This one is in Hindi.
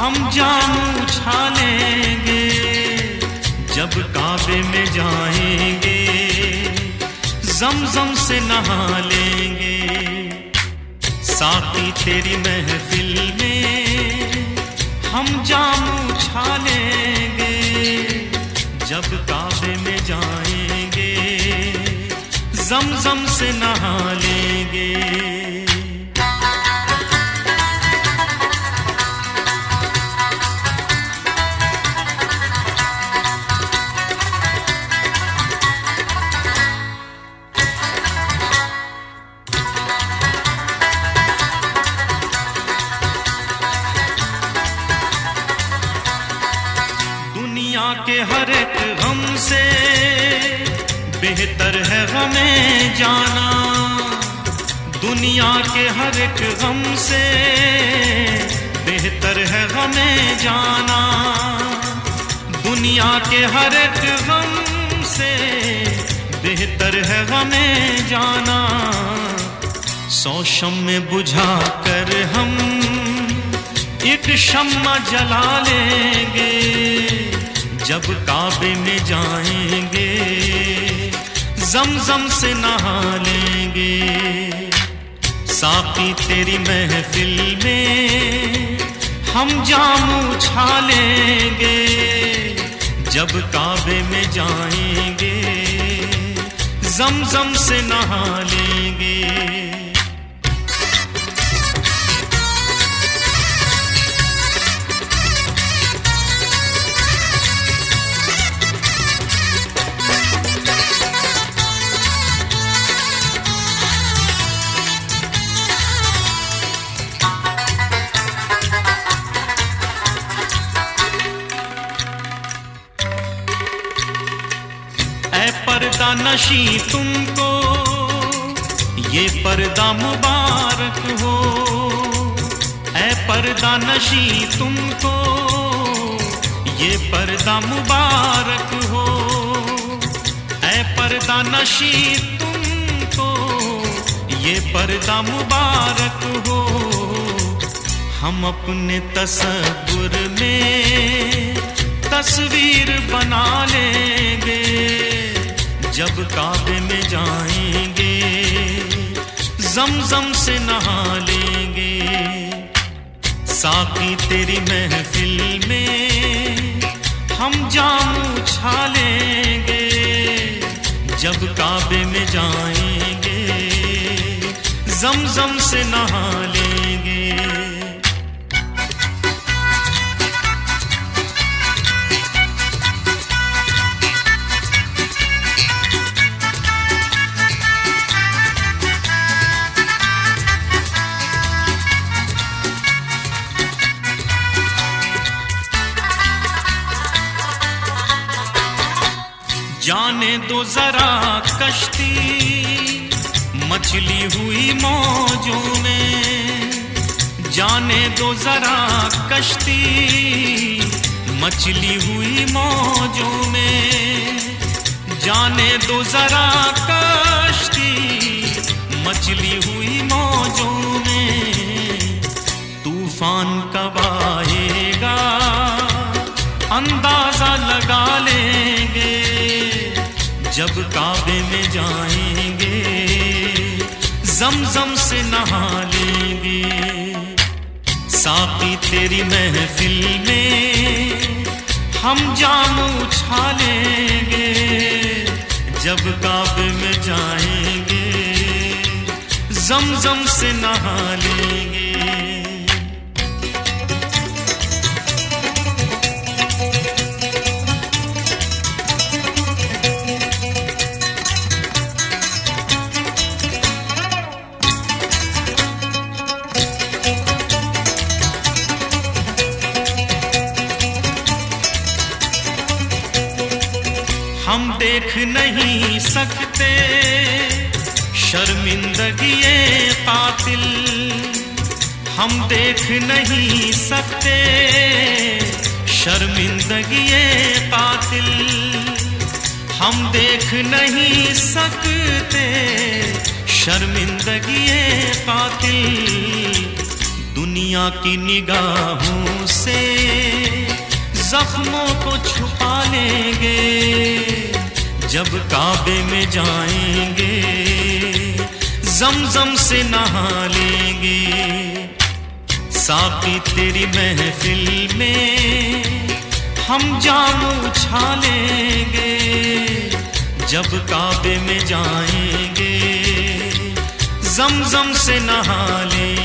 हम जान उछालेंगे जब काबे में जाएंगे, ज़मज़म से नहा लेंगे। साकी तेरी महफिल में हम जान उछालेंगे जब काबे में जाएंगे, ज़मज़म से नहा लेंगे। दुनिया के हर एक गम से बेहतर है गमे जाना, दुनिया के हर एक गम से बेहतर है गमे जाना, दुनिया के हर एक गम से बेहतर है गमे जाना। 100 शम्मे बुझा कर हम एक शम्मा जला लेंगे जब काबे में जाएंगे, ज़मज़म से नहा लेंगे। साकी तेरी महफिल में हम जाम उछालेंगे जब काबे में जाएंगे, ज़मज़म से नहा लेंगे। पर्दा नशी तुमको ये पर्दा मुबारक हो, ऐ पर्दा नशी तुमको ये पर्दा मुबारक हो, ऐ पर्दा नशी तुमको ये पर्दा मुबारक हो। हम अपने तसव्वुर में तस्वीर बना लेंगे जब काबे में जाएंगे, ज़मज़म से नहा लेंगे। साकी तेरी महफिल में हम जाम उछालेंगे जब काबे में जाएंगे, ज़मज़म से नहा लेंगे। जाने दो जरा कश्ती मछली हुई मौजों में, जाने दो जरा कश्ती मछली हुई मौजों में, जाने दो जरा कश्ती मछली हुई मौजों में। तूफान कब आएगा अंदाजा लगा लेंगे जब काबे में जाएंगे, ज़मज़म से नहा लेंगे। साकी तेरी महफिल में हम जाम उछालेंगे जब काबे में जाएंगे, ज़मज़म से नहा लेंगे। हम देख नहीं सकते शर्मिंदगी ये कातिल, हम देख नहीं सकते शर्मिंदगी ये कातिल, हम देख नहीं सकते शर्मिंदगी ये कातिल। दुनिया की निगाहों से जख्मों को छुपा लेंगे, जब काबे में जाएंगे जमजम से नहा लेंगे। साकी तेरी महफिल में हम जाम उछालेंगे, जब काबे में जाएंगे जमजम से नहा लेंगे।